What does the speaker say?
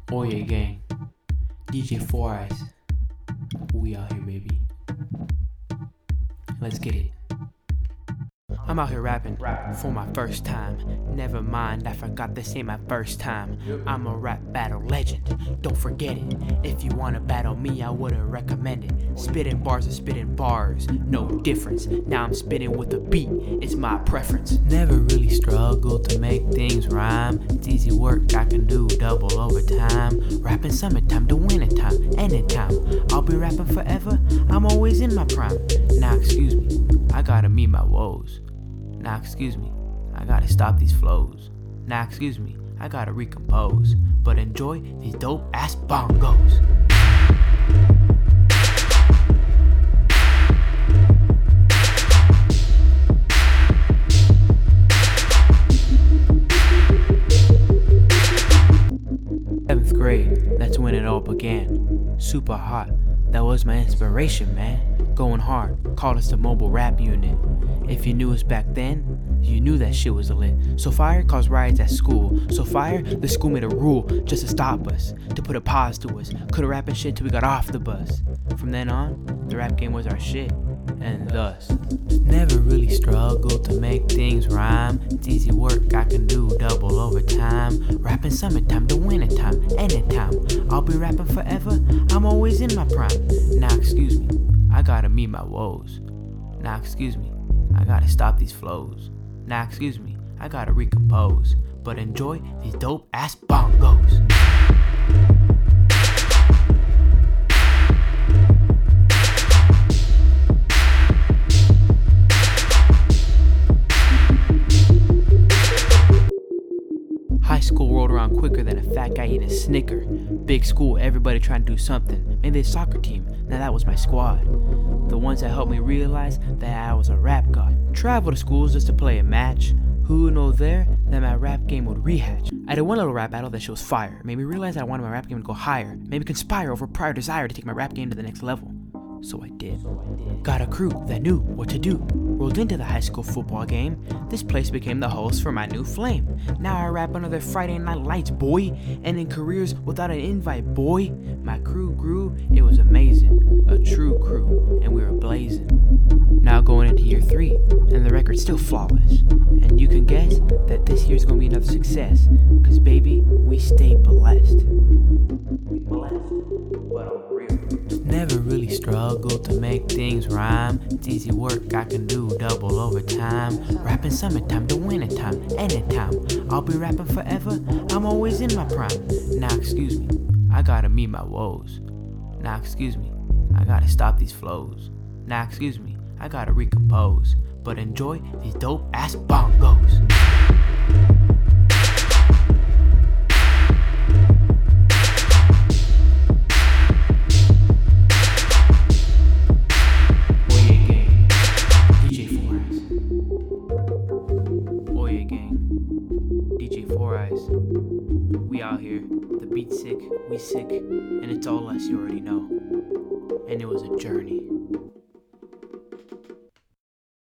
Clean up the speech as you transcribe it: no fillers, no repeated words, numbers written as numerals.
Oye Gang, DJ 4 Eyes, we out here, baby. Let's get it. I'm out here rapping for my first time. Never mind, I forgot this ain't my first time. I'm a rap battle legend, don't forget it. If you wanna battle me, I wouldn't recommend it. Spitting bars or spitting bars, no difference. Now I'm spitting with a beat, it's my preference. Never really struggled to make things rhyme. It's easy work, I can do double overtime. Rapping summertime to wintertime, anytime. I'll be rapping forever, I'm always in my prime. Now excuse me, I gotta meet my woes. Now excuse me, I gotta stop these flows. Now excuse me, I gotta recompose. But enjoy these dope ass bongos. 7th grade, that's when it all began. Super hot, that was my inspiration, man. Going hard, called us the mobile rap unit. If you knew us back then, you knew that shit was lit. So fire caused riots at school. So fire, the school made a rule just to stop us, to put a pause to us. Couldn't rap and shit till we got off the bus. From then on, the rap game was our shit, and thus never really struggled to make things rhyme. It's easy work, I can do double overtime. Rapping summertime to wintertime, anytime. I'll be rapping forever, I'm always in my prime. Now excuse me, I gotta meet my woes. Now excuse me, I gotta stop these flows. Now excuse me, I gotta recompose. But enjoy these dope ass bongos. High school rolled around quicker than a fat guy eating a Snicker. Big school, everybody trying to do something. Maybe a soccer team, now that was my squad. The ones that helped me realize that I was a rap god. Travel to schools just to play a match. Who would know there that my rap game would rehatch? I did one little rap battle that shows fire. Made me realize that I wanted my rap game to go higher. Made me conspire over prior desire to take my rap game to the next level. So I did. Got a crew that knew what to do. Rolled into the high school football game. This place became the host for my new flame. Now I rap under their Friday night lights, boy. And in careers without an invite, boy. My crew grew, it was amazing. A true crew, and we were blazing. Now going into year 3, and the record's still flawless. And you can guess that this year's gonna be another success. Cause baby, we stay blessed. Never really struggled to make things rhyme. It's easy work, I can do double overtime. Rapping summertime to wintertime, anytime. I'll be rapping forever, I'm always in my prime. Now excuse me, I gotta meet my woes. Now excuse me, I gotta stop these flows. Now excuse me, I gotta recompose. But enjoy these dope ass bongos. We out here, the beat's sick, we sick, and it's all us, you already know. And it was a journey.